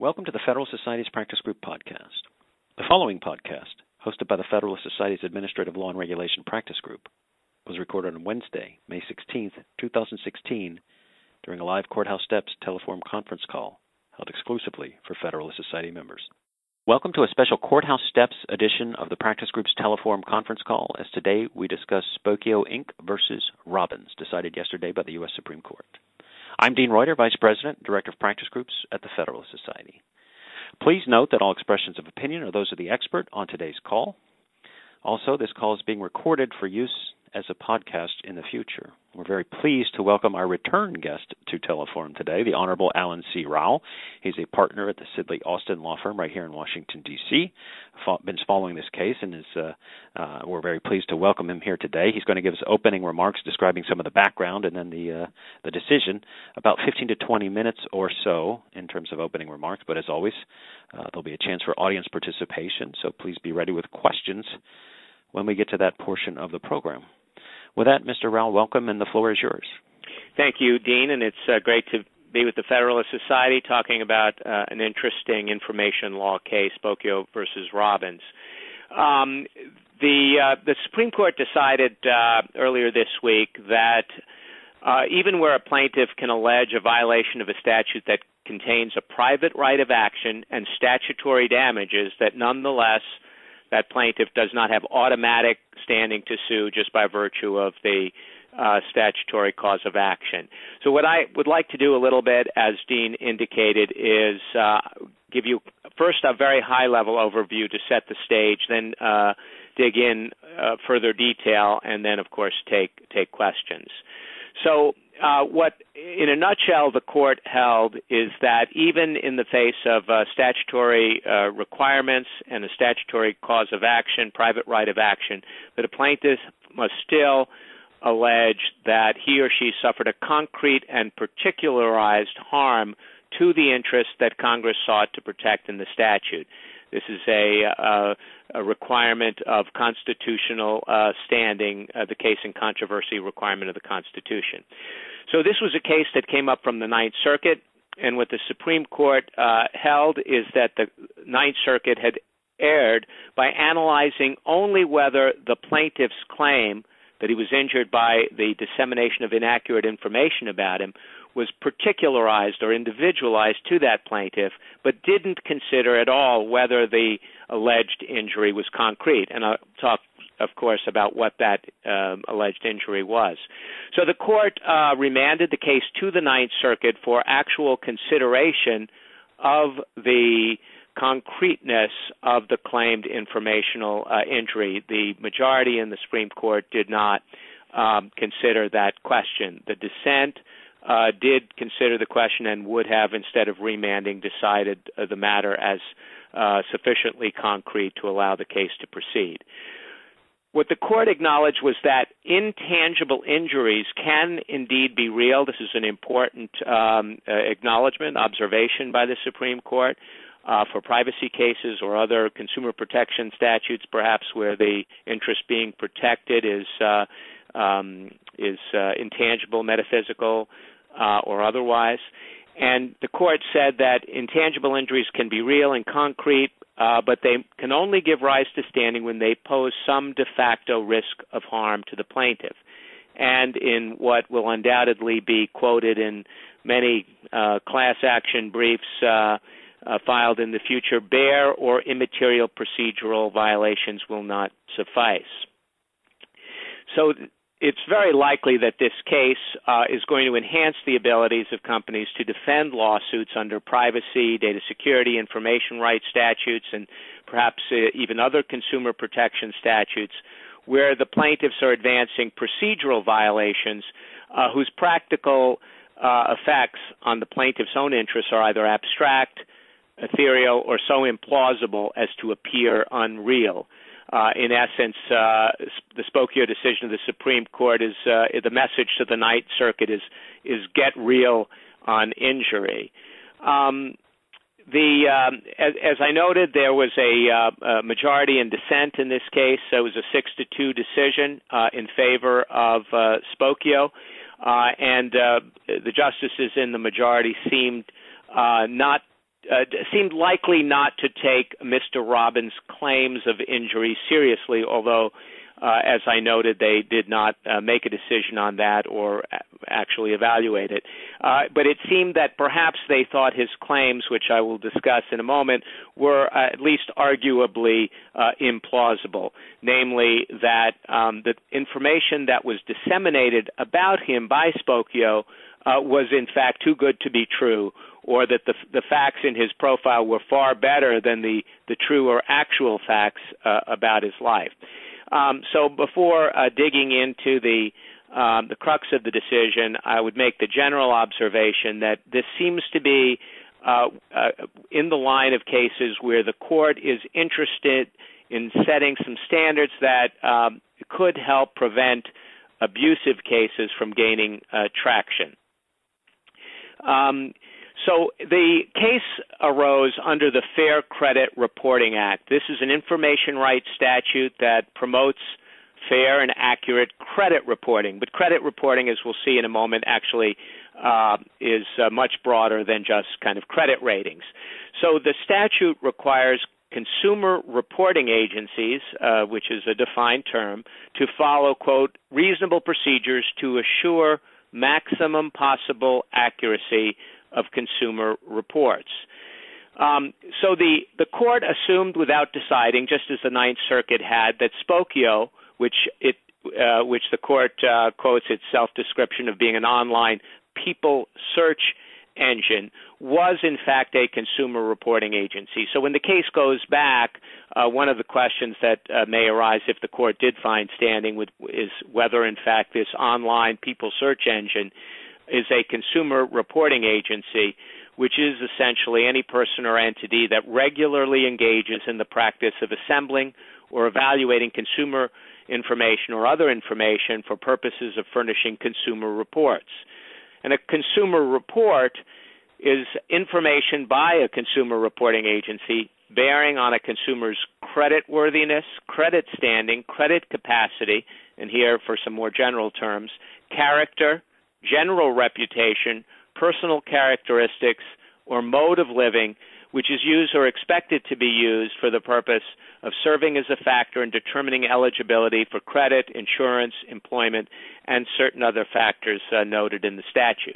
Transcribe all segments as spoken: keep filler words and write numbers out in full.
Welcome to the Federalist Society's Practice Group podcast. The following podcast, hosted by the Federalist Society's Administrative Law and Regulation Practice Group, was recorded on Wednesday, May sixteenth, two thousand sixteen, during a live Courthouse Steps Teleform conference call held exclusively for Federalist Society members. Welcome to a special Courthouse Steps edition of the Practice Group's Teleform conference call, as today we discuss Spokeo Incorporated versus Robbins, decided yesterday by the U S Supreme Court. I'm Dean Reuter, Vice President, Director of Practice Groups at the Federalist Society. Please note that all expressions of opinion are those of the expert on today's call. Also, this call is being recorded for use as a podcast in the future. We're very pleased to welcome our return guest to Teleform today, the Honorable Alan C. Rowell. He's a partner at the Sidley Austin Law Firm right here in Washington, D C Been following this case, and is uh, uh, we're very pleased to welcome him here today. He's going to give us opening remarks describing some of the background and then the uh, the decision, about fifteen to twenty minutes or so in terms of opening remarks. But as always, uh, there'll be a chance for audience participation, so please be ready with questions when we get to that portion of the program. With that, Mister Rowell, welcome, and the floor is yours. Thank you, Dean, and it's uh, great to be with the Federalist Society talking about uh, an interesting information law case, Spokeo versus Robbins. Um, the uh, the Supreme Court decided uh, earlier this week that uh, even where a plaintiff can allege a violation of a statute that contains a private right of action and statutory damages, that nonetheless that plaintiff does not have automatic standing to sue just by virtue of the uh, statutory cause of action. So what I would like to do a little bit, as Dean indicated, is uh, give you first a very high-level overview to set the stage, then uh, dig in uh, further detail, and then, of course, take take questions. So uh, what, in a nutshell, the court held is that even in the face of uh, statutory uh, requirements and a statutory cause of action, private right of action, that a plaintiff must still allege that he or she suffered a concrete and particularized harm to the interest that Congress sought to protect in the statute. This is a, uh, a requirement of constitutional uh, standing, uh, the case in controversy requirement of the Constitution. So this was a case that came up from the Ninth Circuit, and what the Supreme Court uh, held is that the Ninth Circuit had erred by analyzing only whether the plaintiff's claim that he was injured by the dissemination of inaccurate information about him was particularized or individualized to that plaintiff, but didn't consider at all whether the alleged injury was concrete. And I'll talk, of course, about what that um, alleged injury was. So the court uh, remanded the case to the Ninth Circuit for actual consideration of the concreteness of the claimed informational uh, injury. The majority in the Supreme Court did not um, consider that question. The dissent Uh, did consider the question and would have, instead of remanding, decided uh, the matter as uh, sufficiently concrete to allow the case to proceed. What the court acknowledged was that intangible injuries can indeed be real. This is an important um, uh, acknowledgement, observation by the Supreme Court uh, for privacy cases or other consumer protection statutes, perhaps where the interest being protected is uh, um, is uh, intangible, metaphysical, uh, or otherwise. And the court said that intangible injuries can be real and concrete, uh, but they can only give rise to standing when they pose some de facto risk of harm to the plaintiff. And in what will undoubtedly be quoted in many uh, class action briefs uh, uh, filed in the future, bare or immaterial procedural violations will not suffice. So it's very likely that this case uh, is going to enhance the abilities of companies to defend lawsuits under privacy, data security, information rights statutes, and perhaps uh, even other consumer protection statutes, where the plaintiffs are advancing procedural violations uh, whose practical uh, effects on the plaintiff's own interests are either abstract, ethereal, or so implausible as to appear unreal. Uh, in essence, uh, the Spokeo decision of the Supreme Court is uh, the message to the Ninth Circuit is is get real on injury. Um, the um, as, as I noted, there was a, uh, a majority in dissent in this case. So it was a six to two decision uh, in favor of uh, Spokeo, uh, and uh, the justices in the majority seemed uh, not uh, seemed likely not to take Mister Robbins' claims of injury seriously, although, uh, as I noted, they did not uh, make a decision on that or actually evaluate it. Uh, but it seemed that perhaps they thought his claims, which I will discuss in a moment, were uh, at least arguably uh, implausible, namely that um, the information that was disseminated about him by Spokio uh, was in fact too good to be true, or that the, the facts in his profile were far better than the, the true or actual facts uh, about his life. Um, so before uh, digging into the um, the crux of the decision, I would make the general observation that this seems to be uh, uh, in the line of cases where the court is interested in setting some standards that um, could help prevent abusive cases from gaining uh, traction. Um, So the case arose under the Fair Credit Reporting Act. This is an information rights statute that promotes fair and accurate credit reporting. But credit reporting, as we'll see in a moment, actually uh, is uh, much broader than just kind of credit ratings. So the statute requires consumer reporting agencies, uh, which is a defined term, to follow, quote, reasonable procedures to assure maximum possible accuracy of consumer reports. Um, so the, the court assumed without deciding, just as the Ninth Circuit had, that Spokio, which it uh, which the court uh, quotes its self-description of being an online people search engine, was in fact a consumer reporting agency. So when the case goes back, uh, one of the questions that uh, may arise if the court did find standing with, is whether in fact this online people search engine is a consumer reporting agency, which is essentially any person or entity that regularly engages in the practice of assembling or evaluating consumer information or other information for purposes of furnishing consumer reports. And a consumer report is information by a consumer reporting agency bearing on a consumer's creditworthiness, credit standing, credit capacity, and here for some more general terms, character, general reputation, personal characteristics, or mode of living, which is used or expected to be used for the purpose of serving as a factor in determining eligibility for credit, insurance, employment, and certain other factors uh, noted in the statute.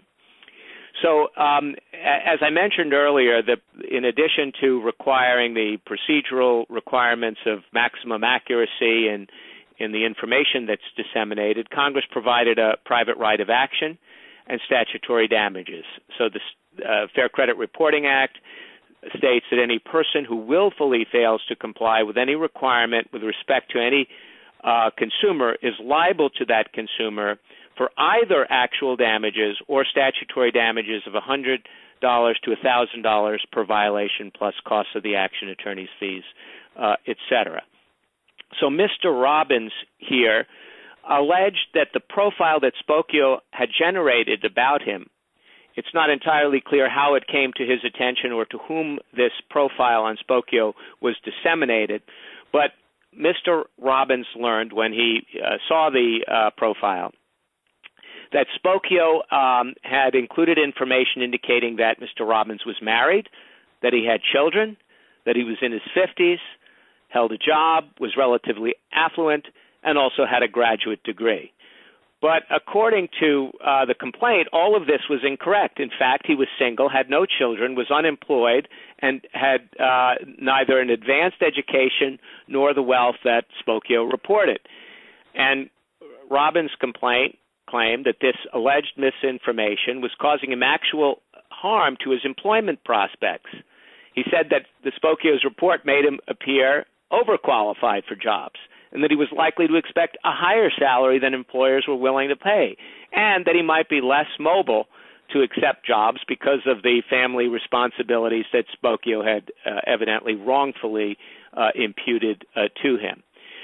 So um, as I mentioned earlier, the, in addition to requiring the procedural requirements of maximum accuracy and in the information that's disseminated, Congress provided a private right of action and statutory damages. So the uh, Fair Credit Reporting Act states that any person who willfully fails to comply with any requirement with respect to any uh, consumer is liable to that consumer for either actual damages or statutory damages of one hundred dollars to one thousand dollars per violation plus costs of the action, attorney's fees, uh, et cetera. So Mister Robbins here alleged that the profile that Spokio had generated about him, it's not entirely clear how it came to his attention or to whom this profile on Spokio was disseminated, but Mister Robbins learned when he uh, saw the uh, profile that Spokio um, had included information indicating that Mister Robbins was married, that he had children, that he was in his fifties, held a job, was relatively affluent, and also had a graduate degree. But according to uh, the complaint, all of this was incorrect. In fact, he was single, had no children, was unemployed, and had uh, neither an advanced education nor the wealth that Spokio reported. And Robbins' complaint claimed that this alleged misinformation was causing him actual harm to his employment prospects. He said that the Spokio's report made him appear overqualified for jobs, and that he was likely to expect a higher salary than employers were willing to pay, and that he might be less mobile to accept jobs because of the family responsibilities that Spokio had uh, evidently wrongfully uh, imputed uh, to him.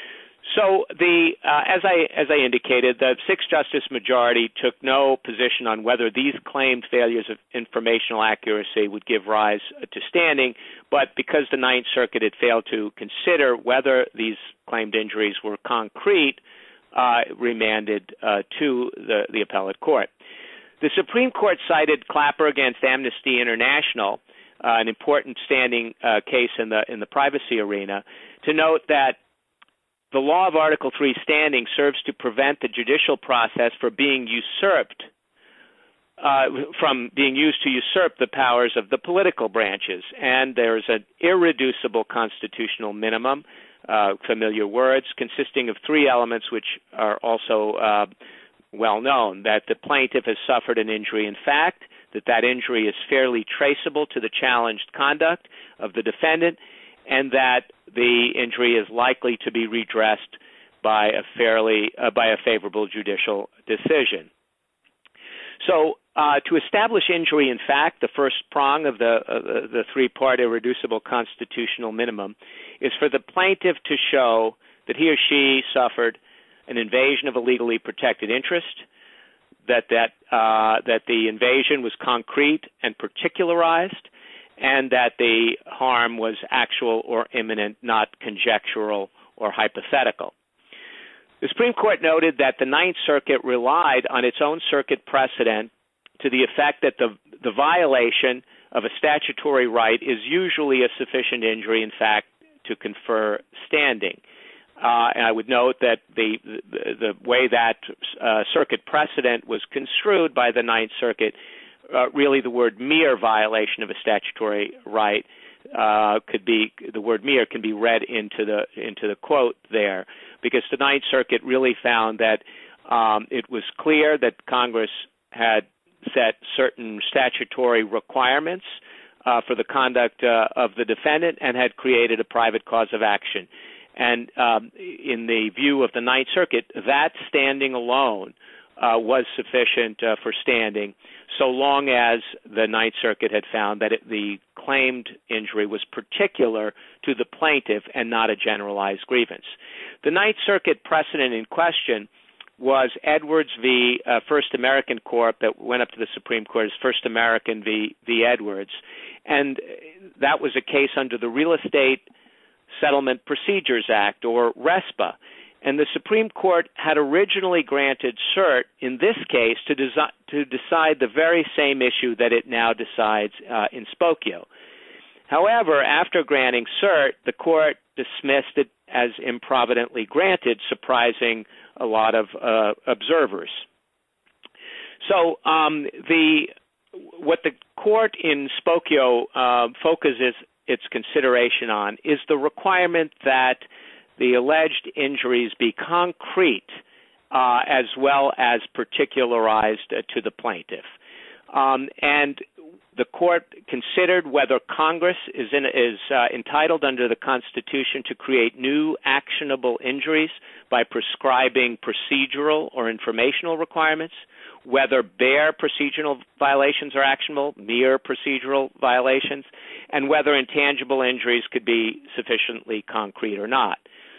So the uh, as I as I indicated, the six-justice majority took no position on whether these claimed failures of informational accuracy would give rise to standing, but because the Ninth Circuit had failed to consider whether these claimed injuries were concrete, uh, remanded uh, to the, the appellate court. The Supreme Court cited Clapper against Amnesty International uh, an important standing uh, case in the in the privacy arena, to note that the law of Article three standing serves to prevent the judicial process from being usurped, uh, from being used to usurp the powers of the political branches. And there's an irreducible constitutional minimum, uh, familiar words, consisting of three elements which are also uh, well known: that the plaintiff has suffered an injury in fact, that that injury is fairly traceable to the challenged conduct of the defendant, and that the injury is likely to be redressed by a fairly uh, by a favorable judicial decision. So, uh, to establish injury in fact, the first prong of the uh, the three-part irreducible constitutional minimum is for the plaintiff to show that he or she suffered an invasion of a legally protected interest, that that uh, that the invasion was concrete and particularized, and that the harm was actual or imminent, not conjectural or hypothetical. The Supreme Court noted that the Ninth Circuit relied on its own circuit precedent to the effect that the, the violation of a statutory right is usually a sufficient injury, in fact, to confer standing. Uh, and I would note that the, the, the way that uh, circuit precedent was construed by the Ninth Circuit, Uh, really the word mere violation of a statutory right uh, could be, the word mere can be read into the into the quote there, because the Ninth Circuit really found that um, it was clear that Congress had set certain statutory requirements uh, for the conduct uh, of the defendant and had created a private cause of action. And um, in the view of the Ninth Circuit, that standing alone Uh, was sufficient uh, for standing, so long as the Ninth Circuit had found that it, the claimed injury was particular to the plaintiff and not a generalized grievance. The Ninth Circuit precedent in question was Edwards v. Uh, First American Corp that went up to the Supreme Court as First American v. v. Edwards, and that was a case under the Real Estate Settlement Procedures Act, or RESPA. And the Supreme Court had originally granted cert in this case to, desi- to decide the very same issue that it now decides uh, in Spokio. However, after granting cert, the court dismissed it as improvidently granted, surprising a lot of uh, observers. So um, the what the court in Spokio uh, focuses its consideration on is the requirement that the alleged injuries be concrete uh, as well as particularized uh, to the plaintiff. Um, and the court considered whether Congress is, in, is uh, entitled under the Constitution to create new actionable injuries by prescribing procedural or informational requirements, whether bare procedural violations are actionable, mere procedural violations, and whether intangible injuries could be sufficiently concrete or not.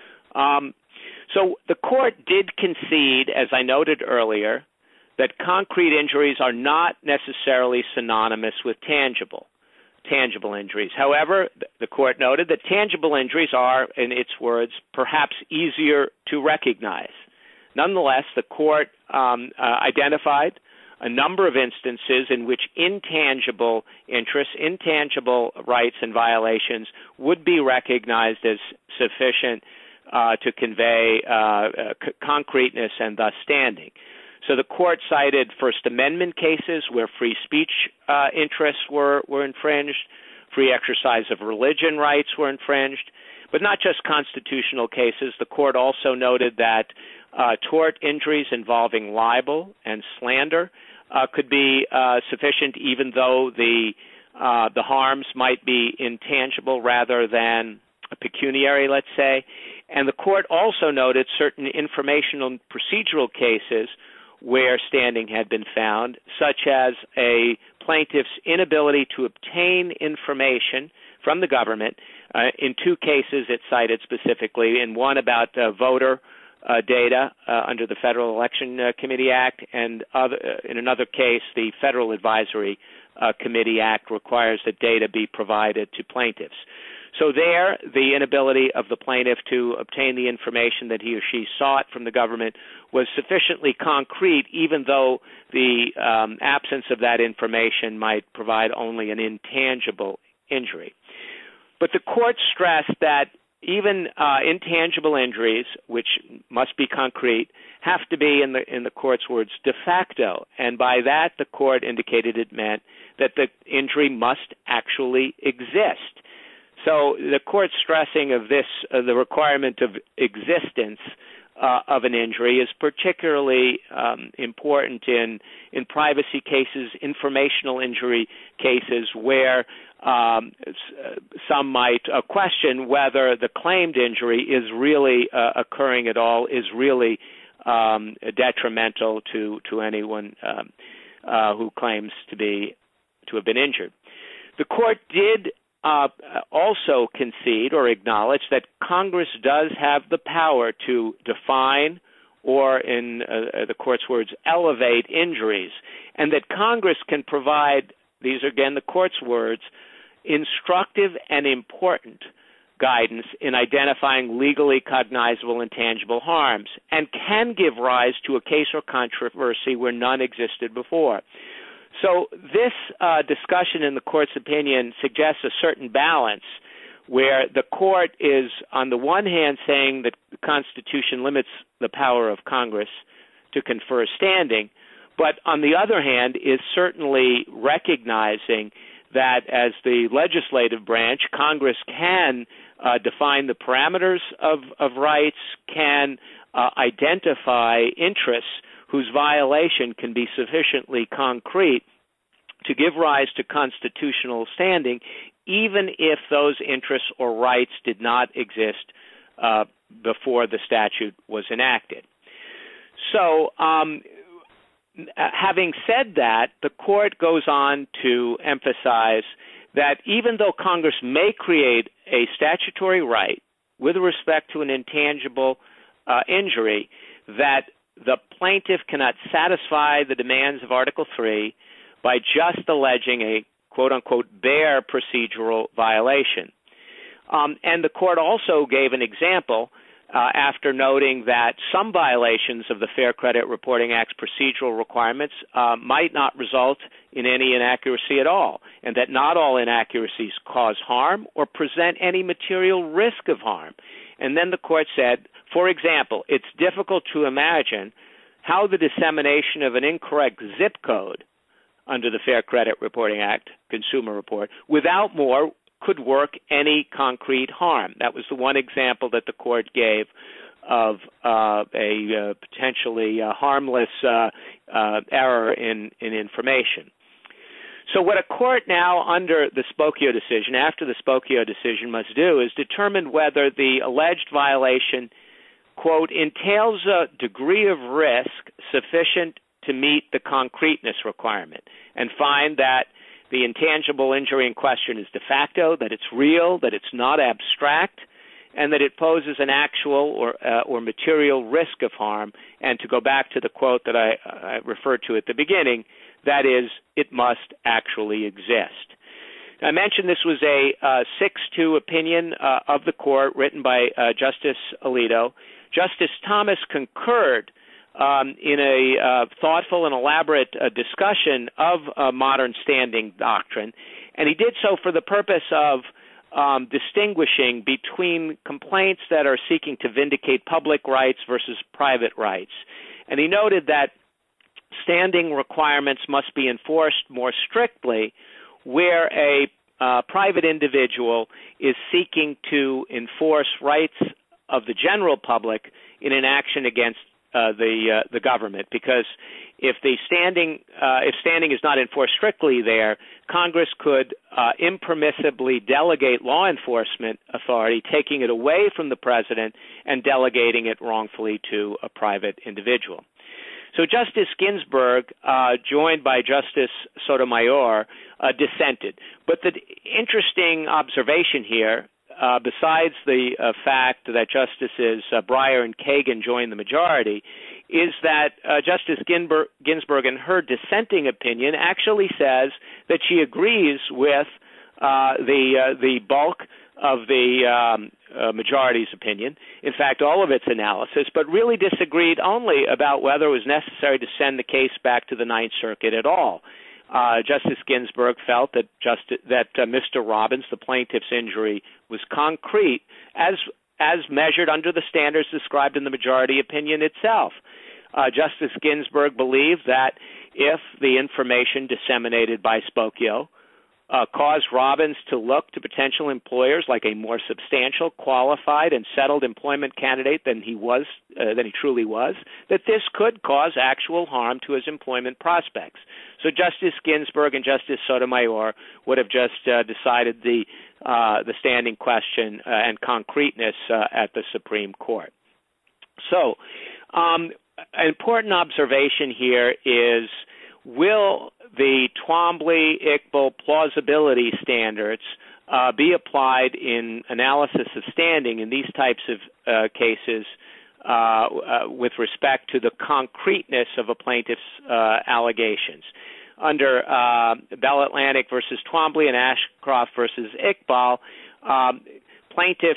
Um, so the court did concede, as I noted earlier, that concrete injuries are not necessarily synonymous with tangible, tangible injuries. However, the court noted that tangible injuries are, in its words, perhaps easier to recognize. Nonetheless, the court um, uh, identified a number of instances in which intangible interests, intangible rights and violations would be recognized as sufficient Uh, to convey uh, uh, c- concreteness and thus standing. So the court cited First Amendment cases where free speech uh, interests were, were infringed, free exercise of religion rights were infringed, but not just constitutional cases. The court also noted that uh, tort injuries involving libel and slander uh, could be uh, sufficient even though the, uh, the harms might be intangible rather than pecuniary, let's say. And the court also noted certain informational and procedural cases where standing had been found, such as a plaintiff's inability to obtain information from the government. Uh, in two cases it cited specifically, in one about uh, voter uh, data uh, under the Federal Election uh, Committee Act, and other, uh, in another case, the Federal Advisory uh, Committee Act requires that data be provided to plaintiffs. So there, the inability of the plaintiff to obtain the information that he or she sought from the government was sufficiently concrete, even though the um, absence of that information might provide only an intangible injury. But the court stressed that even uh, intangible injuries, which must be concrete, have to be, in the in the court's words, de facto. And by that, the court indicated it meant that the injury must actually exist. So the court's stressing of this, uh, the requirement of existence uh, of an injury, is particularly um, important in in privacy cases, informational injury cases, where Um, some might uh, question whether the claimed injury is really uh, occurring at all, is really um, detrimental to to anyone um, uh, who claims to be to have been injured. The court did uh, also concede or acknowledge that Congress does have the power to define, or in uh, the court's words, elevate injuries, and that Congress can provide, these are again the court's words, instructive and important guidance in identifying legally cognizable and tangible harms, and can give rise to a case or controversy where none existed before. So this uh, discussion in the court's opinion suggests a certain balance, where the court is on the one hand saying that the Constitution limits the power of Congress to confer standing, but on the other hand is certainly recognizing that as the legislative branch, Congress can uh, define the parameters of, of rights, can uh, identify interests whose violation can be sufficiently concrete to give rise to constitutional standing, even if those interests or rights did not exist uh, before the statute was enacted. So, um, having said that, the court goes on to emphasize that even though Congress may create a statutory right with respect to an intangible uh, injury, that the plaintiff cannot satisfy the demands of Article three by just alleging a quote-unquote bare procedural violation. Um, and the court also gave an example Uh, after noting that some violations of the Fair Credit Reporting Act's procedural requirements uh, might not result in any inaccuracy at all, and that not all inaccuracies cause harm or present any material risk of harm. And then the court said, for example, it's difficult to imagine how the dissemination of an incorrect zip code under the Fair Credit Reporting Act, Consumer Report, without more could work any concrete harm. That was the one example that the court gave of uh, a uh, potentially uh, harmless uh, uh, error in, in information. So what a court now under the Spokio decision, after the Spokio decision, must do is determine whether the alleged violation, quote, entails a degree of risk sufficient to meet the concreteness requirement, and find that the intangible injury in question is de facto, that it's real, that it's not abstract, and that it poses an actual or uh, or material risk of harm. And to go back to the quote that I, I referred to at the beginning, that is, it must actually exist. I mentioned this was a uh, six two opinion uh, of the court written by uh, Justice Alito. Justice Thomas concurred Um, in a uh, thoughtful and elaborate uh, discussion of uh, modern standing doctrine, and he did so for the purpose of um, distinguishing between complaints that are seeking to vindicate public rights versus private rights. And he noted that standing requirements must be enforced more strictly where a uh, private individual is seeking to enforce rights of the general public in an action against Uh, the uh, the government, because if the standing uh, if standing is not enforced strictly there, Congress could uh, impermissibly delegate law enforcement authority, taking it away from the president and delegating it wrongfully to a private individual. So Justice Ginsburg, uh, joined by Justice Sotomayor, uh, dissented. But the interesting observation here, Uh, besides the uh, fact that Justices uh, Breyer and Kagan joined the majority, is that uh, Justice Ginsburg, Ginsburg, in her dissenting opinion, actually says that she agrees with uh, the uh, the bulk of the um, uh, majority's opinion, in fact, all of its analysis, but really disagreed only about whether it was necessary to send the case back to the Ninth Circuit at all. uh, Justice Ginsburg felt that just that uh, Mister Robbins, the plaintiff's injury, was concrete as as measured under the standards described in the majority opinion itself. Uh, Justice Ginsburg believed that if the information disseminated by Spokio uh, caused Robbins to look to potential employers like a more substantial, qualified, and settled employment candidate than he was, uh, than he truly was, that this could cause actual harm to his employment prospects. So Justice Ginsburg and Justice Sotomayor would have just uh, decided the uh, the standing question uh, and concreteness uh, at the Supreme Court. So, um, an important observation here is, will the Twombly-Iqbal plausibility standards uh, be applied in analysis of standing in these types of uh, cases uh, uh, with respect to the concreteness of a plaintiff's uh, allegations? Under uh, Bell Atlantic versus Twombly and Ashcroft versus Iqbal, um, plaintiffs'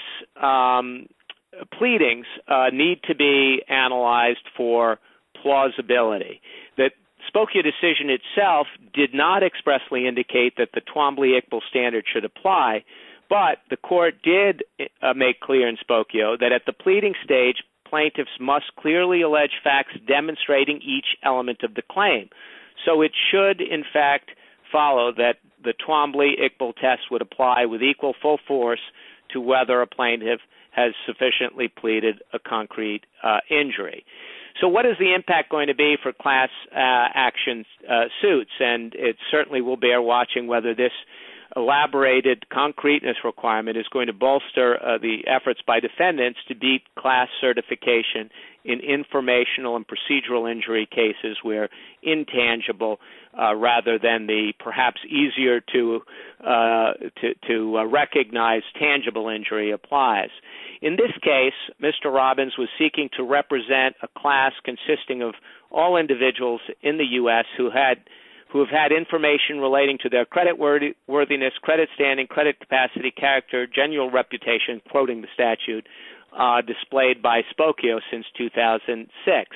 um, pleadings uh, need to be analyzed for plausibility. The Spokio decision itself did not expressly indicate that the Twombly-Iqbal standard should apply, but the court did uh, make clear in Spokio that at the pleading stage, plaintiffs must clearly allege facts demonstrating each element of the claim. So it should, in fact, follow that the Twombly-Iqbal test would apply with equal full force to whether a plaintiff has sufficiently pleaded a concrete uh, injury. So what is the impact going to be for class uh, action uh, suits? And it certainly will bear watching whether this elaborated concreteness requirement is going to bolster uh, the efforts by defendants to beat class certification in informational and procedural injury cases where intangible uh, rather than the perhaps easier to uh, to, to uh, recognize tangible injury applies. In this case, Mister Robbins was seeking to represent a class consisting of all individuals in the U S who had who have had information relating to their credit worthiness, credit standing, credit capacity, character, genuine reputation, quoting the statute, uh, displayed by Spokio since two thousand six.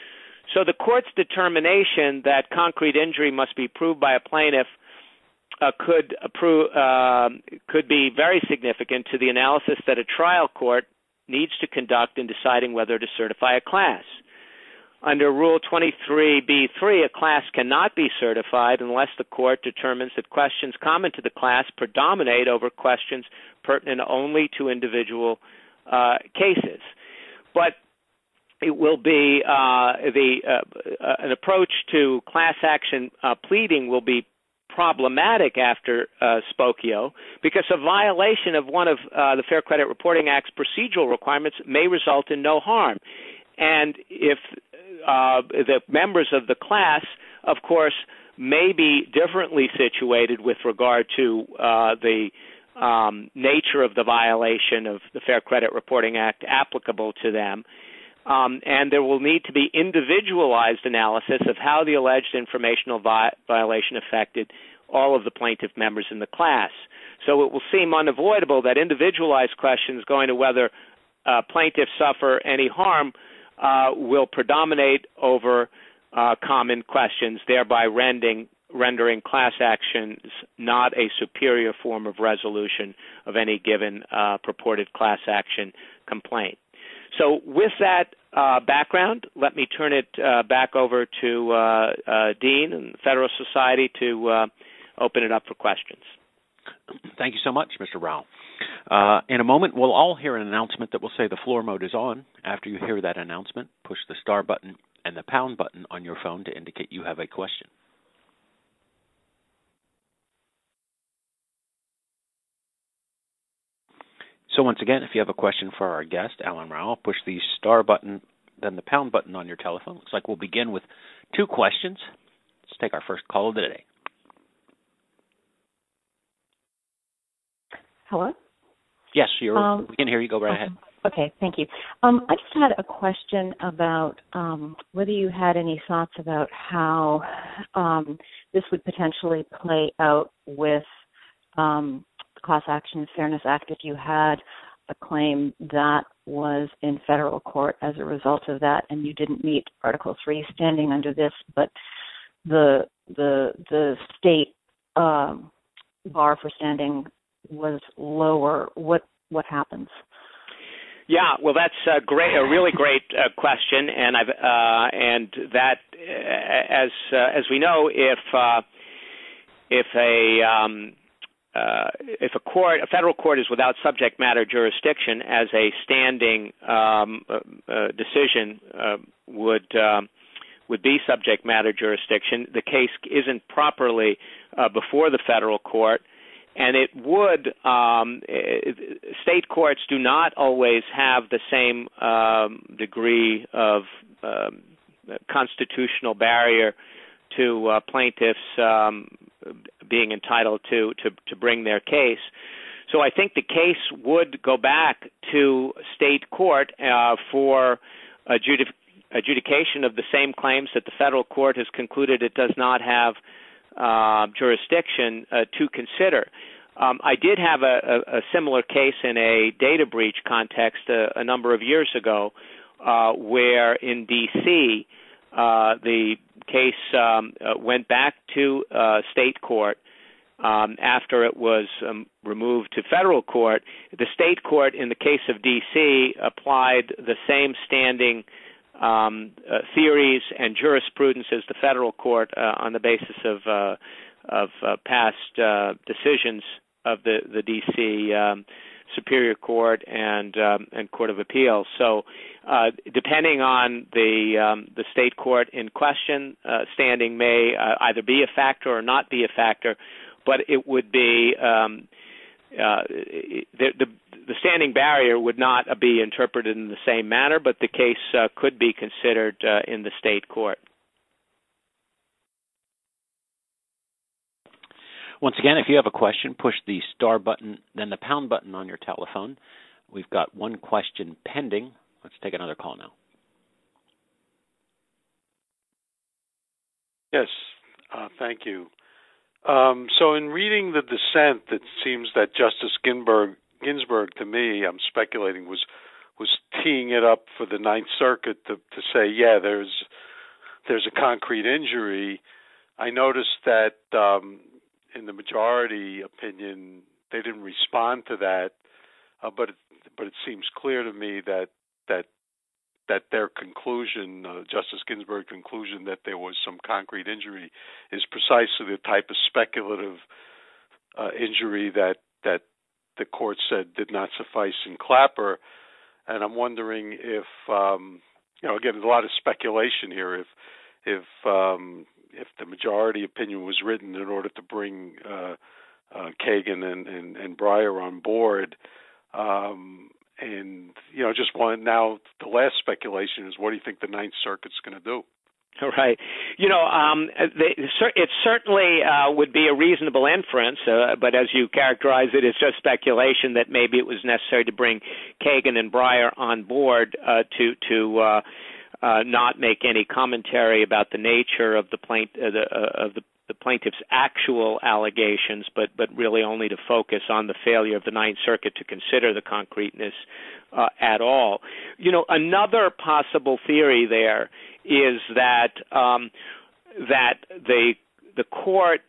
So the court's determination that concrete injury must be proved by a plaintiff uh, could, approve, uh, could be very significant to the analysis that a trial court needs to conduct in deciding whether to certify a class. Under Rule twenty-three B three, a class cannot be certified unless the court determines that questions common to the class predominate over questions pertinent only to individual uh, cases. But it will be uh, the uh, uh, an approach to class action uh, pleading will be problematic after uh, Spokio because a violation of one of uh, the Fair Credit Reporting Act's procedural requirements may result in no harm. And if uh, the members of the class, of course, may be differently situated with regard to uh, the um, nature of the violation of the Fair Credit Reporting Act applicable to them, um, and there will need to be individualized analysis of how the alleged informational vi- violation affected all of the plaintiff members in the class. So it will seem unavoidable that individualized questions going to whether uh, plaintiffs suffer any harm Uh, will predominate over uh, common questions, thereby rendering, rendering class actions not a superior form of resolution of any given uh, purported class action complaint. So with that uh, background, let me turn it uh, back over to uh, uh, Dean and the Federalist Society to uh, open it up for questions. Thank you so much, Mister Rao. Uh, in a moment, we'll all hear an announcement that will say the floor mode is on. After you hear that announcement, push the star button and the pound button on your phone to indicate you have a question. So once again, if you have a question for our guest, Alan Rao, push the star button, then the pound button on your telephone. Looks like we'll begin with two questions. Let's take our first call of the day. Hello? Yes, you're, um, we can hear you. Go right okay. ahead. Okay, thank you. Um, I just had a question about um, whether you had any thoughts about how um, this would potentially play out with um, the Class Action Fairness Act if you had a claim that was in federal court as a result of that and you didn't meet Article three standing under this, but the the the state um, bar for standing was lower, what what happens? Yeah, well, that's a great, a really great uh, question, and I've uh, and that uh, as uh, as we know, if uh, if a um, uh, if a court, a federal court, is without subject matter jurisdiction, as a standing um, uh, uh, decision uh, would um, would be subject matter jurisdiction, the case isn't properly uh, before the federal court. And it would, um, state courts do not always have the same um, degree of um, constitutional barrier to uh, plaintiffs um, being entitled to, to, to bring their case. So I think the case would go back to state court uh, for adjudic- adjudication of the same claims that the federal court has concluded it does not have Uh, jurisdiction uh, to consider. Um, I did have a, a, a similar case in a data breach context a, a number of years ago uh, where in D C uh, the case um, uh, went back to uh, state court um, after it was um, removed to federal court. The state court in the case of D C applied the same standing Um, uh, theories and jurisprudence as the federal court uh, on the basis of uh, of uh, past uh, decisions of the the D C um, Superior Court and um, and Court of Appeals. So, uh, depending on the um, the state court in question, uh, standing may uh, either be a factor or not be a factor, but it would be um, uh, the, the The standing barrier would not be interpreted in the same manner, but the case uh, could be considered uh, in the state court. Once again, if you have a question, push the star button, then the pound button on your telephone. We've got one question pending. Let's take another call now. Yes, uh, thank you. Um, so in reading the dissent, it seems that Justice Ginsburg Ginsburg, to me, I'm speculating, was was teeing it up for the Ninth Circuit to, to say, yeah, there's there's a concrete injury. I noticed that um, in the majority opinion, they didn't respond to that, uh, but it, but it seems clear to me that that that their conclusion, uh, Justice Ginsburg's conclusion that there was some concrete injury, is precisely the type of speculative uh, injury that that. the court said did not suffice in Clapper, and I'm wondering if, um, you know, again, there's a lot of speculation here. If if um, if the majority opinion was written in order to bring uh, uh, Kagan and, and, and Breyer on board, um, and you know, just one now. The last speculation is, what do you think the Ninth Circuit's going to do? Right. You know, um, they, it certainly uh, would be a reasonable inference, uh, but as you characterize it, it's just speculation that maybe it was necessary to bring Kagan and Breyer on board uh, to to uh, uh, not make any commentary about the nature of the, plaint, uh, the, uh, of the, the plaintiff's actual allegations, but but really only to focus on the failure of the Ninth Circuit to consider the concreteness uh, at all. You know, another possible theory there is that um, that the the court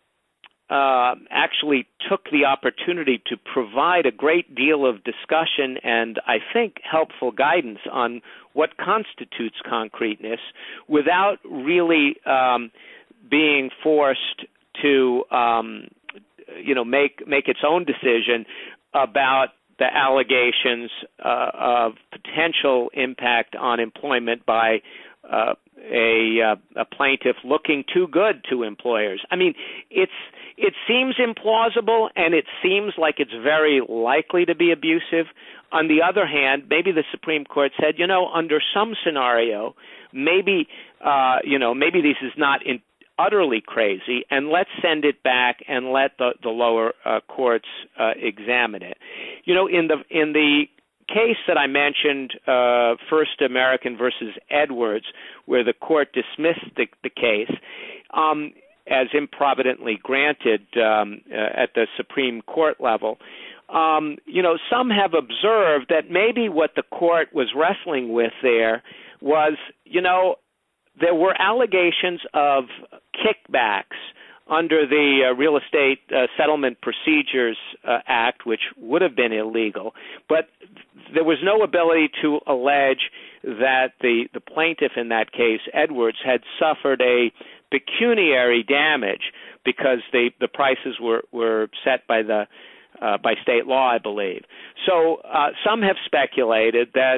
uh, actually took the opportunity to provide a great deal of discussion and, I think, helpful guidance on what constitutes concreteness without really um, being forced to um, you know make make its own decision about the allegations uh, of potential impact on employment by Uh, a, uh, a plaintiff looking too good to employers. I mean, it's it seems implausible, and it seems like it's very likely to be abusive. On the other hand, maybe the Supreme Court said, you know, under some scenario, maybe uh, you know, maybe this is not in, utterly crazy, and let's send it back and let the, the lower uh, courts uh, examine it. You know, in the in the case that I mentioned, uh, First American versus Edwards, where the court dismissed the, the case um, as improvidently granted um, uh, at the Supreme Court level, um, you know, some have observed that maybe what the court was wrestling with there was, you know, there were allegations of kickbacks under the uh, Real Estate uh, Settlement Procedures uh, Act, which would have been illegal, but there was no ability to allege that the, the plaintiff in that case, Edwards, had suffered a pecuniary damage because they, the prices were, were set by the uh, by state law, I believe. So uh, some have speculated that,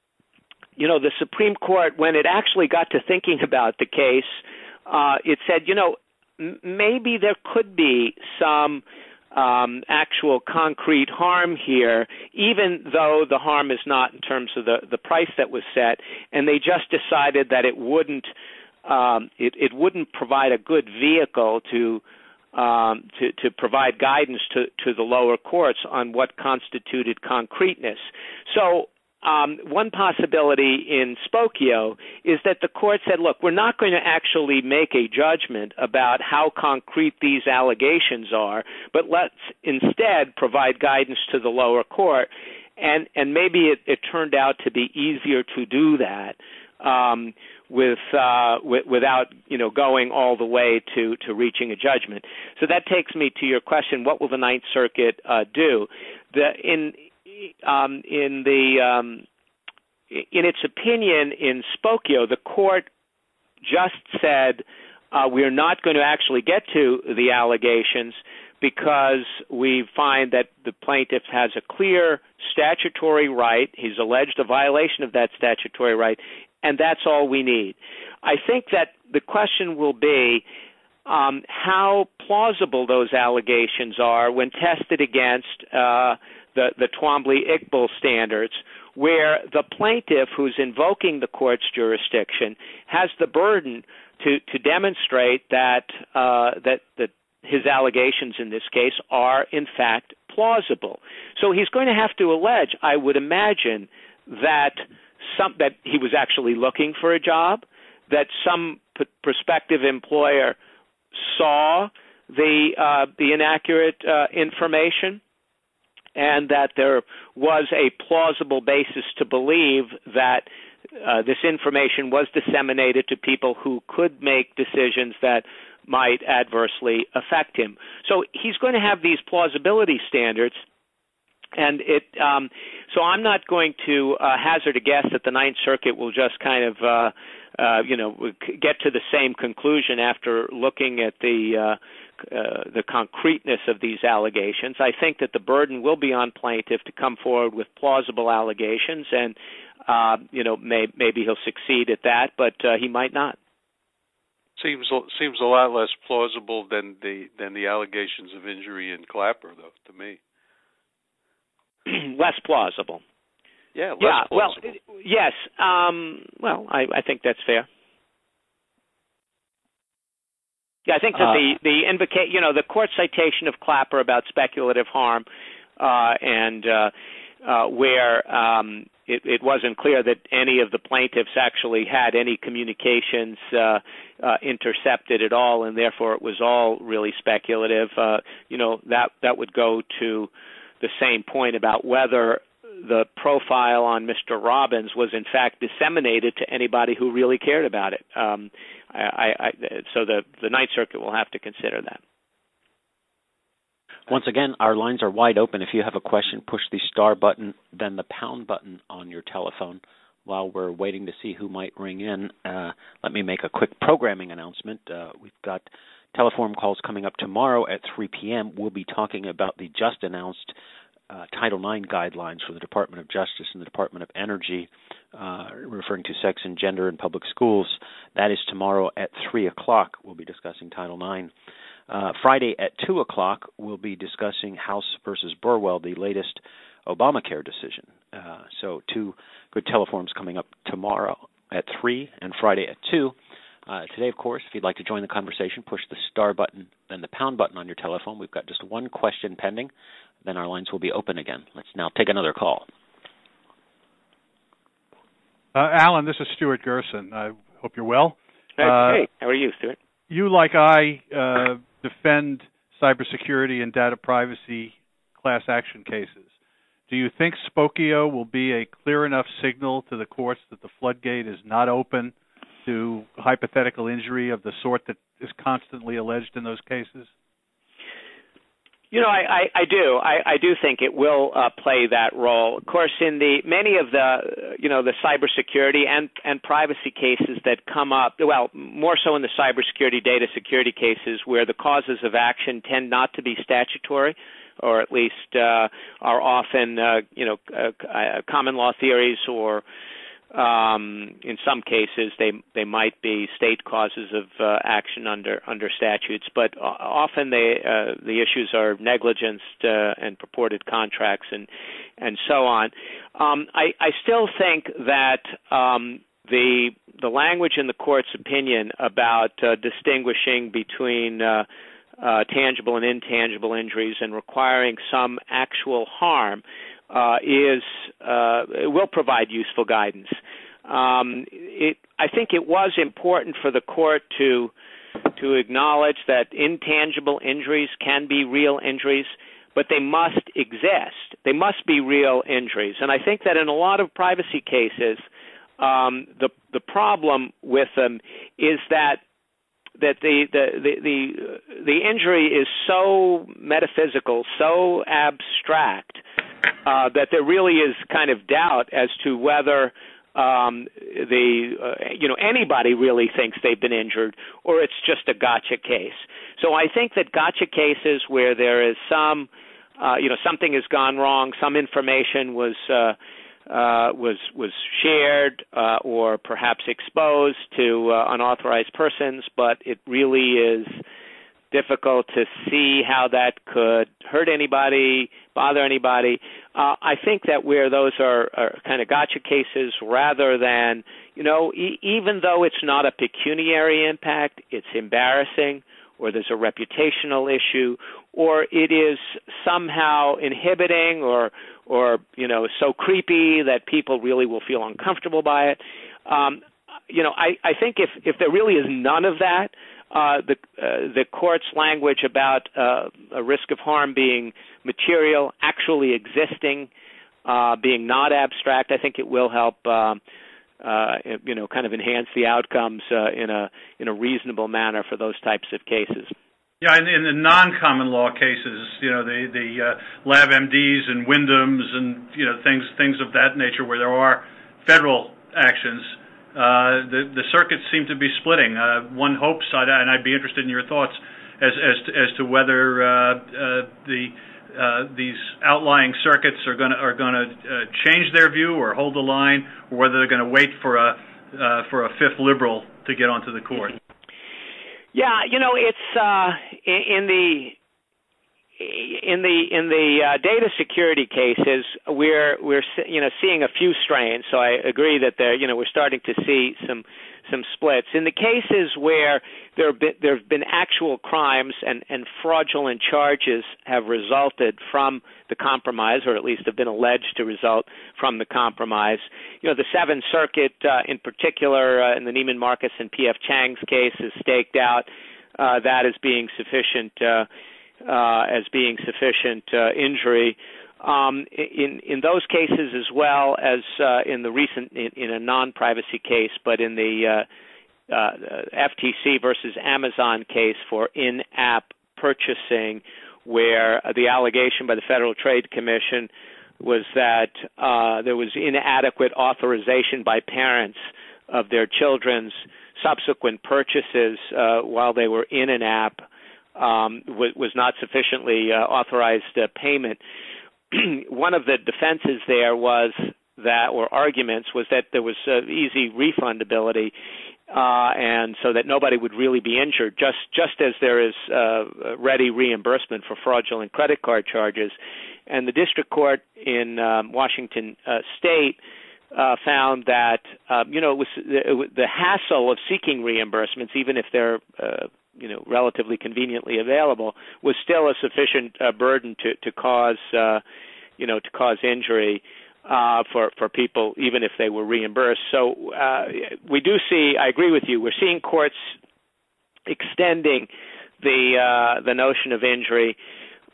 you know, the Supreme Court, when it actually got to thinking about the case, uh, it said, you know, m- maybe there could be some um, actual concrete harm here, even though the harm is not in terms of the, the price that was set, and they just decided that it wouldn't um, it, it wouldn't provide a good vehicle to um, to, to provide guidance to, to the lower courts on what constituted concreteness. So Um, one possibility in Spokio is that the court said, look, we're not going to actually make a judgment about how concrete these allegations are, but let's instead provide guidance to the lower court. And, and maybe it, it turned out to be easier to do that um, with, uh, w- without you know, going all the way to, to reaching a judgment. So that takes me to your question, what will the Ninth Circuit uh, do? The, in Um, in the um, in its opinion in Spokio, the court just said uh, we are not going to actually get to the allegations because we find that the plaintiff has a clear statutory right. He's alleged a violation of that statutory right, and that's all we need. I think that the question will be um, how plausible those allegations are when tested against uh, the, the Twombly-Iqbal standards, where the plaintiff who's invoking the court's jurisdiction has the burden to, to demonstrate that, uh, that, that his allegations in this case are, in fact, plausible. So he's going to have to allege, I would imagine, that, some, that he was actually looking for a job, that some p- prospective employer saw the, uh, the inaccurate uh, information, and that there was a plausible basis to believe that uh, this information was disseminated to people who could make decisions that might adversely affect him. So he's going to have these plausibility standards, and it. Um, so I'm not going to uh, hazard a guess that the Ninth Circuit will just kind of, uh, uh, you know, get to the same conclusion after looking at the uh, Uh, the concreteness of these allegations. I think that the burden will be on plaintiff to come forward with plausible allegations, and uh, you know may, maybe he'll succeed at that, but uh, he might not. Seems seems a lot less plausible than the than the allegations of injury in Clapper, though, to me. Less plausible. Yeah, less yeah, plausible. Well, yes. Um, well, I, I think that's fair. Yeah, I think that the the invoca- you know, the court citation of Clapper about speculative harm, uh, and uh, uh, where um, it, it wasn't clear that any of the plaintiffs actually had any communications uh, uh, intercepted at all, and therefore it was all really speculative. Uh, you know, that that would go to the same point about whether the profile on Mister Robbins was in fact disseminated to anybody who really cared about it. Um, I, I, so the, the Ninth Circuit will have to consider that. Once again, our lines are wide open. If you have a question, push the star button, then the pound button on your telephone. While we're waiting to see who might ring in, uh, let me make a quick programming announcement. Uh, we've got telephone calls coming up tomorrow at three p.m. We'll be talking about the just announced Uh, Title nine guidelines for the Department of Justice and the Department of Energy, uh, referring to sex and gender in public schools. That is tomorrow at three o'clock. We'll be discussing Title nine. Uh, Friday at two o'clock, we'll be discussing House versus Burwell, the latest Obamacare decision. Uh, so two good teleforms coming up tomorrow at three and Friday at two. Uh, today, of course, if you'd like to join the conversation, push the star button, then the pound button on your telephone. We've got just one question pending. Then our lines will be open again. Let's now take another call. Uh, Alan, this is Stuart Gerson. I hope you're well. Hey, uh, hey, how are you, Stuart? You, like I, uh, defend cybersecurity and data privacy class action cases. Do you think Spokio will be a clear enough signal to the courts that the floodgate is not open to hypothetical injury of the sort that is constantly alleged in those cases? You know, I, I, I do. I, I do think it will uh, play that role. Of course, in the many of the, you know, the cybersecurity and, and privacy cases that come up, well, more so in the cybersecurity, data security cases, where the causes of action tend not to be statutory, or at least uh, are often, uh, you know, uh, uh, common law theories, or um, in some cases they they might be state causes of uh, action under under statutes. But often they uh, the issues are negligence uh, and purported contracts and and so on. Um, I, I still think that um, the the language in the court's opinion about uh, distinguishing between uh, Uh, tangible and intangible injuries and requiring some actual harm uh, is uh, it will provide useful guidance. Um, it, I think it was important for the court to to acknowledge that intangible injuries can be real injuries, but they must exist. They must be real injuries. And I think that in a lot of privacy cases, um, the the problem with them is that that the, the, the, the, the injury is so metaphysical, so abstract, uh, that there really is kind of doubt as to whether um, the, uh, you know, anybody really thinks they've been injured, or it's just a gotcha case. So I think that gotcha cases where there is some, uh, you know, something has gone wrong, some information was uh, Uh, was was shared uh, or perhaps exposed to uh, unauthorized persons, but it really is difficult to see how that could hurt anybody, bother anybody. Uh, I think that where those are, are kind of gotcha cases, rather than, you know, e- even though it's not a pecuniary impact, it's embarrassing, or there's a reputational issue, or it is somehow inhibiting or, or you know, so creepy that people really will feel uncomfortable by it. Um, you know, I, I think if, if there really is none of that, uh, the uh, the court's language about uh, a risk of harm being material, actually existing, uh, being not abstract, I think it will help Um, Uh, you know, kind of enhance the outcomes uh, in a in a reasonable manner for those types of cases. Yeah, in, in the non-common law cases, you know, the the uh, LabMDs and Wyndhams and you know things things of that nature, where there are federal actions, uh, the the circuits seem to be splitting. Uh, one hopes, and I'd be interested in your thoughts as as to, as to whether uh, uh, the Uh, these outlying circuits are going to are going to uh, change their view or hold the line, or whether they're going to wait for a uh, for a fifth liberal to get onto the court. Yeah, you know, it's uh, in the in the in the uh, data security cases, we're we're you know seeing a few strains. So I agree that there you know we're starting to see some some splits. In the cases where there have been, there have been actual crimes and, and fraudulent charges have resulted from the compromise, or at least have been alleged to result from the compromise, you know, the Seventh Circuit uh, in particular uh, in the Neiman Marcus and P F Chang's case has staked out uh, that as being sufficient uh, uh, as being sufficient uh, injury. Um, in in those cases, as well as uh, in the recent in, in a non-privacy case, but in the uh, uh, F T C versus Amazon case for in-app purchasing, where the allegation by the Federal Trade Commission was that uh, there was inadequate authorization by parents of their children's subsequent purchases uh, while they were in an app, um, was, was not sufficiently uh, authorized uh, payment. One of the defenses there was that, or arguments, was that there was uh, easy refundability, uh, and so that nobody would really be injured, just just as there is uh, ready reimbursement for fraudulent credit card charges. And the district court in um, Washington uh, State uh, found that uh, you know it was the, it was the hassle of seeking reimbursements, even if they're uh, you know relatively conveniently available, was still a sufficient uh, burden to to cause uh, you know to cause injury uh, for for people, even if they were reimbursed. So uh, we do see. I agree with you. We're seeing courts extending the uh, the notion of injury,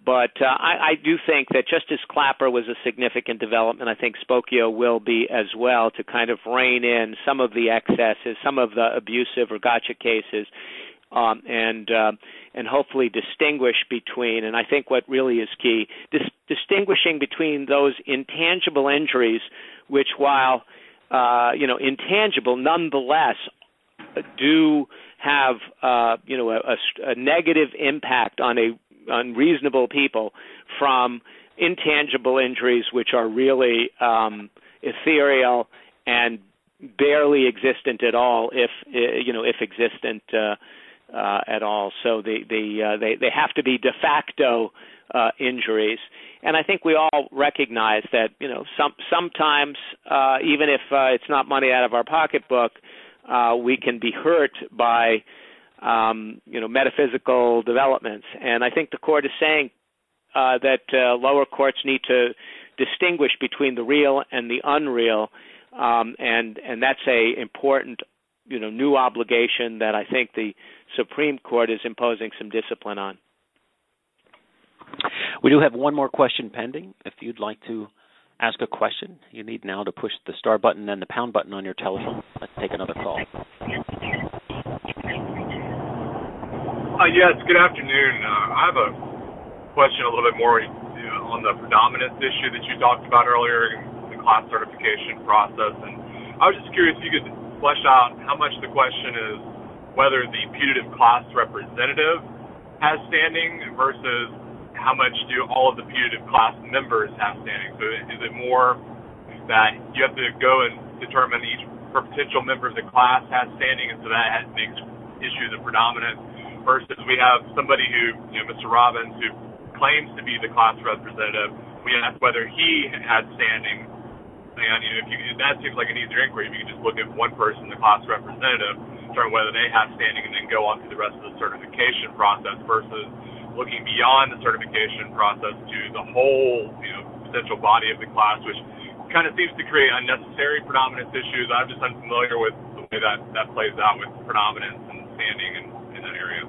But uh, I, I do think that Justice Clapper was a significant development. I think Spokio will be as well, to kind of rein in some of the excesses, some of the abusive or gotcha cases, um, and uh, and hopefully distinguish between, and I think what really is key, dis- distinguishing between those intangible injuries, which while uh, you know intangible, nonetheless do have uh, you know a, a, a negative impact on a on reasonable people, from intangible injuries which are really um, ethereal and barely existent at all, if you know if existent uh, uh, at all. So the, the, uh, they they have to be de facto uh, injuries. And I think we all recognize that you know some sometimes uh, even if uh, it's not money out of our pocketbook, uh, we can be hurt by Um, you know, metaphysical developments. And I think the court is saying uh, that uh, lower courts need to distinguish between the real and the unreal, um, and and that's a important, you know, new obligation that I think the Supreme Court is imposing some discipline on. We do have one more question pending. If you'd like to ask a question, you need now to push the star button and the pound button on your telephone. Let's take another call. Uh, yes, good afternoon. Uh, I have a question a little bit more you know, on the predominance issue that you talked about earlier in the class certification process. And I was just curious if you could flesh out how much the question is whether the putative class representative has standing versus how much do all of the putative class members have standing. So is it more that you have to go and determine each potential member of the class has standing, and so that makes issues of predominance, versus we have somebody who, you know, Mister Robbins, who claims to be the class representative. We ask whether he has standing. And you know, if you, that seems like an easier inquiry. If you can just look at one person, the class representative, determine whether they have standing, and then go on through the rest of the certification process, versus looking beyond the certification process to the whole, you know, potential body of the class, which kind of seems to create unnecessary predominance issues. I'm just unfamiliar with the way that that plays out with predominance and standing in, in that area.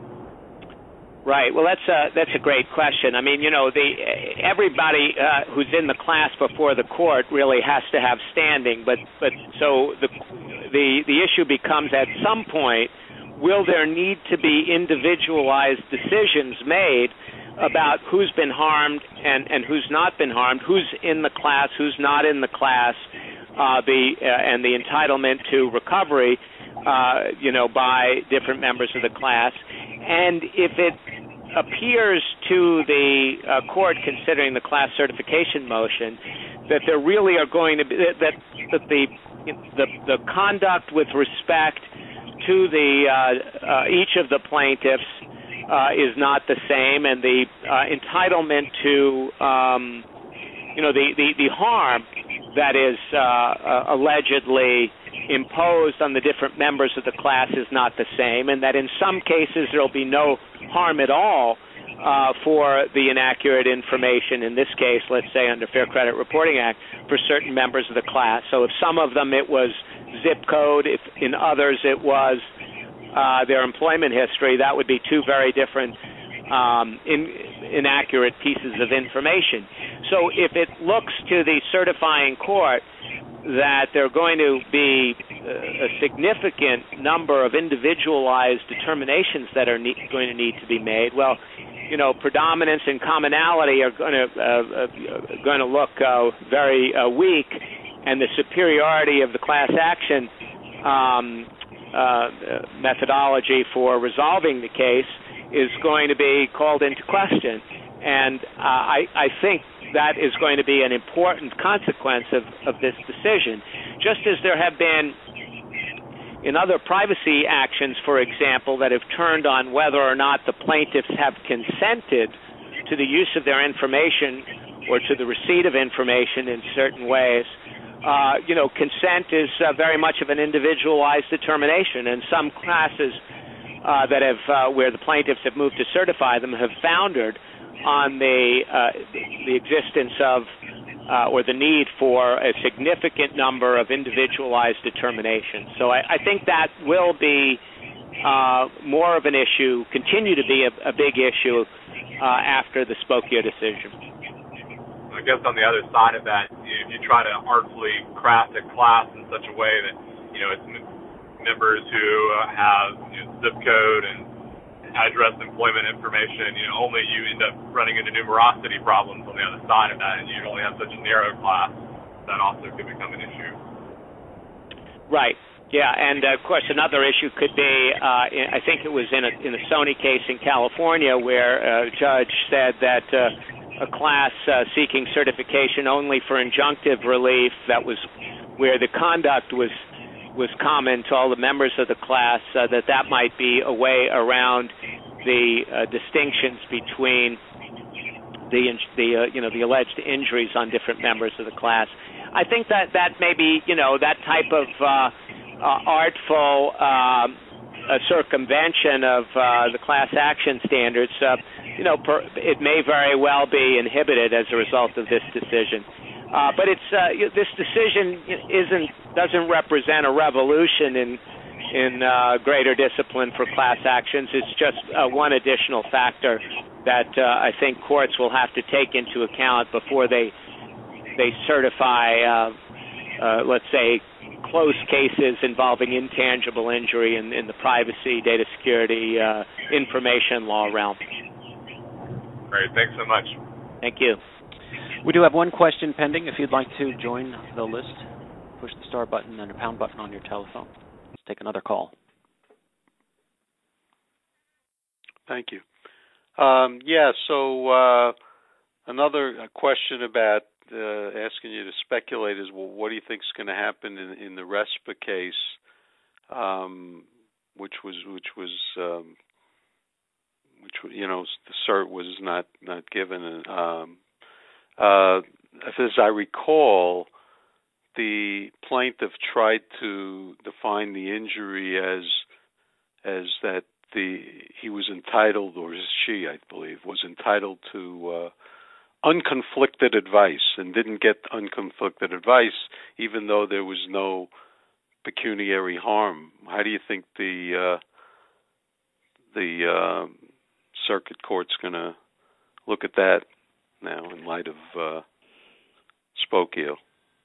Right. Well, that's a that's a great question. I mean, you know, the everybody uh, who's in the class before the court really has to have standing, but but so the the the issue becomes, at some point, will there need to be individualized decisions made about who's been harmed and, and who's not been harmed, who's in the class, who's not in the class, uh, the uh, and the entitlement to recovery, uh, you know, by different members of the class. And if it appears to the uh, court considering the class certification motion that there really are going to be that that the the, the conduct with respect to the uh, uh, each of the plaintiffs uh, is not the same, and the uh, entitlement to um, you know the, the, the harm that is uh, uh, allegedly imposed on the different members of the class is not the same, and that in some cases there will be no harm at all uh, for the inaccurate information, in this case, let's say under Fair Credit Reporting Act, for certain members of the class. So if some of them it was zip code, if in others it was uh, their employment history, that would be two very different um, in, inaccurate pieces of information. So if it looks to the certifying court that there are going to be a significant number of individualized determinations that are ne- going to need to be made, well, you know, predominance and commonality are going to uh, uh, going to look uh, very uh, weak, and the superiority of the class action um, uh, methodology for resolving the case is going to be called into question. And uh, I, I think that is going to be an important consequence of, of this decision. Just as there have been in other privacy actions, for example, that have turned on whether or not the plaintiffs have consented to the use of their information or to the receipt of information in certain ways, uh, you know, consent is uh, very much of an individualized determination, and some classes uh, that have, uh, where the plaintiffs have moved to certify them, have foundered on the uh, the existence of uh, or the need for a significant number of individualized determinations. So I, I think that will be uh, more of an issue, continue to be a, a big issue uh, after the Spokio decision. I guess on the other side of that, if you try to artfully craft a class in such a way that, you know, it's members who have, you know, zip code and address employment information, you know, only you end up running into numerosity problems on the other side of that, and you only have such a narrow class, that also could become an issue. Right. Yeah, and uh, of course another issue could be, uh, in, I think it was in a, in a Sony case in California where a judge said that uh, a class uh, seeking certification only for injunctive relief, that was where the conduct was was common to all the members of the class, uh, that that might be a way around the uh, distinctions between the the uh, you know the alleged injuries on different members of the class. I think that that maybe you know that type of uh, uh, artful uh, uh, circumvention of uh, the class action standards, uh, you know, per, it may very well be inhibited as a result of this decision. Uh, but it's uh, this decision isn't doesn't represent a revolution in in uh, greater discipline for class actions. It's just uh, one additional factor that uh, I think courts will have to take into account before they they certify, uh, uh, let's say, close cases involving intangible injury in, in the privacy, data security, uh, information law realm. Great, thanks so much. Thank you. We do have one question pending. If you'd like to join the list, push the star button and the pound button on your telephone. Let's take another call. Thank you. Um, yeah, so uh, another question about uh, asking you to speculate is, well, what do you think is going to happen in, in the RESPA case, um, which was which was um, which you know the cert was not not given. Um, Uh, as I recall, the plaintiff tried to define the injury as as that the he was entitled, or she, I believe, was entitled to uh, unconflicted advice, and didn't get unconflicted advice, even though there was no pecuniary harm. How do you think the uh, the uh, circuit court's going to look at that now in light of uh, Spokio?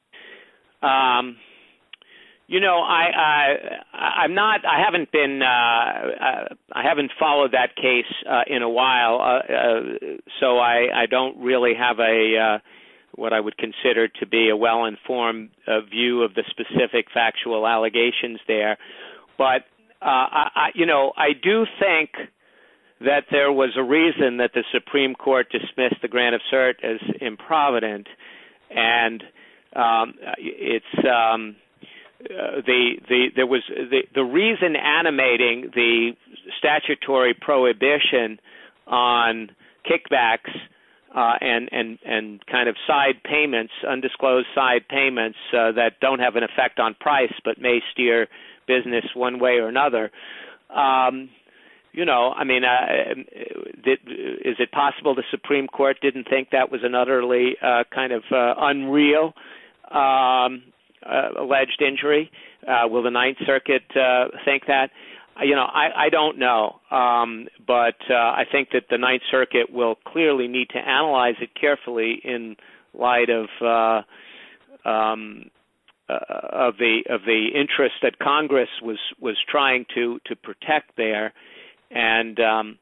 Um, you know, I, I, I'm not. I haven't been. Uh, I haven't followed that case uh, in a while, uh, uh, so I, I don't really have a uh, what I would consider to be a well-informed uh, view of the specific factual allegations there. But uh, I, I, you know, I do think that there was a reason that the Supreme Court dismissed the grant of cert as improvident, and um, it's um, uh, the the there was the the reason animating the statutory prohibition on kickbacks uh, and and and kind of side payments, undisclosed side payments uh, that don't have an effect on price but may steer business one way or another. Um, You know, I mean, uh, did, is it possible the Supreme Court didn't think that was an utterly uh, kind of uh, unreal um, uh, alleged injury? Uh, will the Ninth Circuit uh, think that? You know, I, I don't know, um, but uh, I think that the Ninth Circuit will clearly need to analyze it carefully in light of uh, um, uh, of the of the interest that Congress was was trying to to protect there. And um,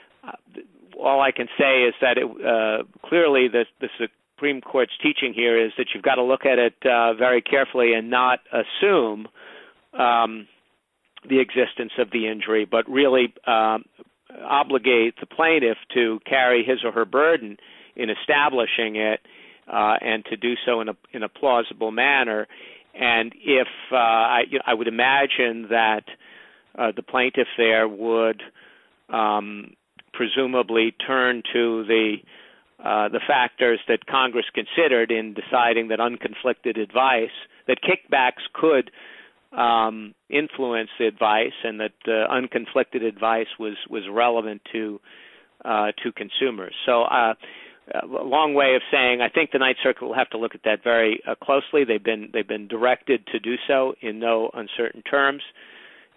all I can say is that it, uh, clearly the, the Supreme Court's teaching here is that you've got to look at it uh, very carefully and not assume um, the existence of the injury, but really um, obligate the plaintiff to carry his or her burden in establishing it uh, and to do so in a, in a plausible manner. And if uh, I, you know, I would imagine that Uh, the plaintiff there would um, presumably turn to the uh, the factors that Congress considered in deciding that unconflicted advice, that kickbacks could um, influence the advice, and that uh, unconflicted advice was was relevant to uh, to consumers. So, uh, a long way of saying, I think the Ninth Circuit will have to look at that very uh, closely. They've been they've been directed to do so in no uncertain terms.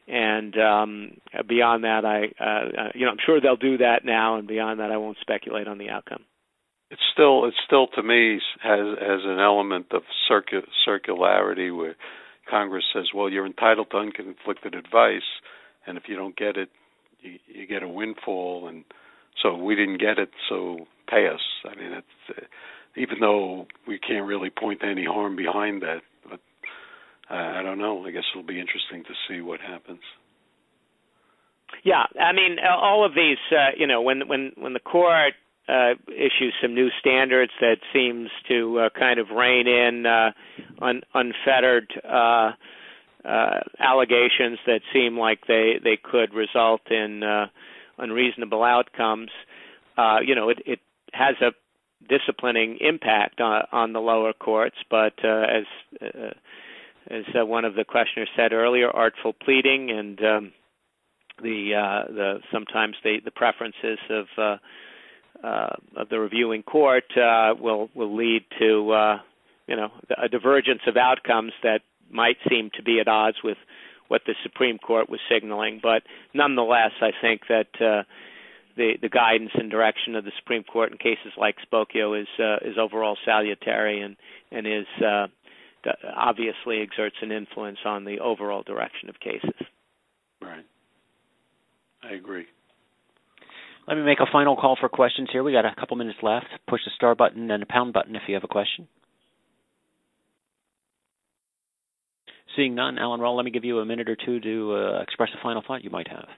And um, beyond that, I, uh, you know, I'm sure they'll do that now. And beyond that, I won't speculate on the outcome. It's still, it's still to me has has an element of circu- circularity where Congress says, well, you're entitled to unconflicted advice, and if you don't get it, you, you get a windfall. And so we didn't get it, so pay us. I mean, it's, uh, even though we can't really point to any harm behind that, but uh, I don't know. I guess it'll be interesting to see what happens. Yeah, I mean, all of these, uh, you know, when when when the court Uh, issues some new standards that seems to uh, kind of rein in uh, un- unfettered uh, uh, allegations that seem like they, they could result in uh, unreasonable outcomes. Uh, you know, it, it has a disciplining impact on, on the lower courts, but uh, as uh, as uh, one of the questioners said earlier, artful pleading and um, the uh, the sometimes the, the preferences of uh, Uh, of the reviewing court uh, will will lead to uh, you know a divergence of outcomes that might seem to be at odds with what the Supreme Court was signaling. But nonetheless, I think that uh, the the guidance and direction of the Supreme Court in cases like Spokio is uh, is overall salutary and and is uh, obviously exerts an influence on the overall direction of cases. Right. I agree. Let me make a final call for questions here. We got a couple minutes left. Push the star button and the pound button if you have a question. Seeing none, Alan Rawl, let me give you a minute or two to uh, express a final thought you might have.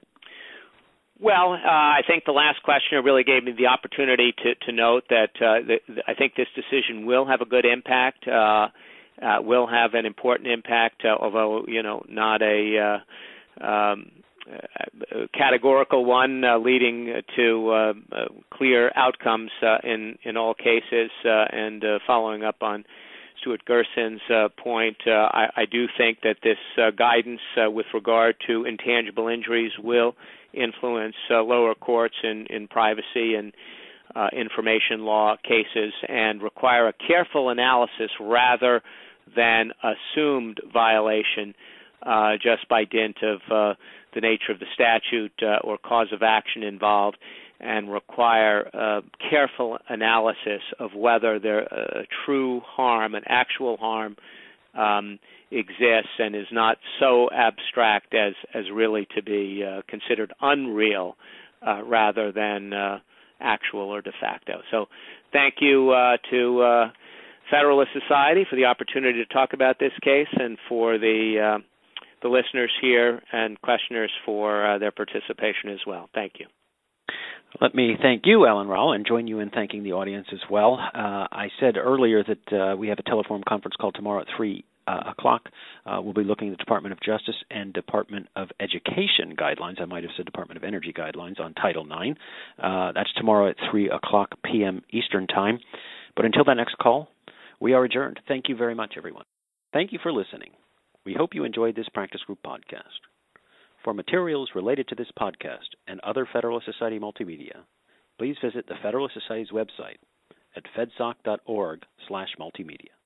Well, uh, I think the last questioner really gave me the opportunity to, to note that uh, the, the, I think this decision will have a good impact, uh, uh, will have an important impact, uh, although, you know, not a uh, um, Uh, categorical one uh, leading to uh, uh, clear outcomes uh, in in all cases. Uh, and uh, following up on Stuart Gerson's uh, point, uh, I, I do think that this uh, guidance uh, with regard to intangible injuries will influence uh, lower courts in, in privacy and uh, information law cases and require a careful analysis rather than assumed violation uh, just by dint of uh, the nature of the statute uh, or cause of action involved, and require uh, careful analysis of whether there a uh, true harm, an actual harm, um, exists and is not so abstract as, as really to be uh, considered unreal uh, rather than uh, actual or de facto. So thank you uh, to uh, Federalist Society for the opportunity to talk about this case, and for the uh, the listeners here and questioners for uh, their participation as well. Thank you. Let me thank you, Alan Rawl, and join you in thanking the audience as well. Uh, I said earlier that uh, we have a telephone conference call tomorrow at three uh, o'clock. Uh, we'll be looking at the Department of Justice and Department of Education guidelines. I might have said Department of Energy guidelines on Title nine. Uh, that's tomorrow at three o'clock p.m. Eastern Time. But until that next call, we are adjourned. Thank you very much, everyone. Thank you for listening. We hope you enjoyed this Practice Group podcast. For materials related to this podcast and other Federalist Society multimedia, please visit the Federalist Society's website at fedsoc dot org slash multimedia.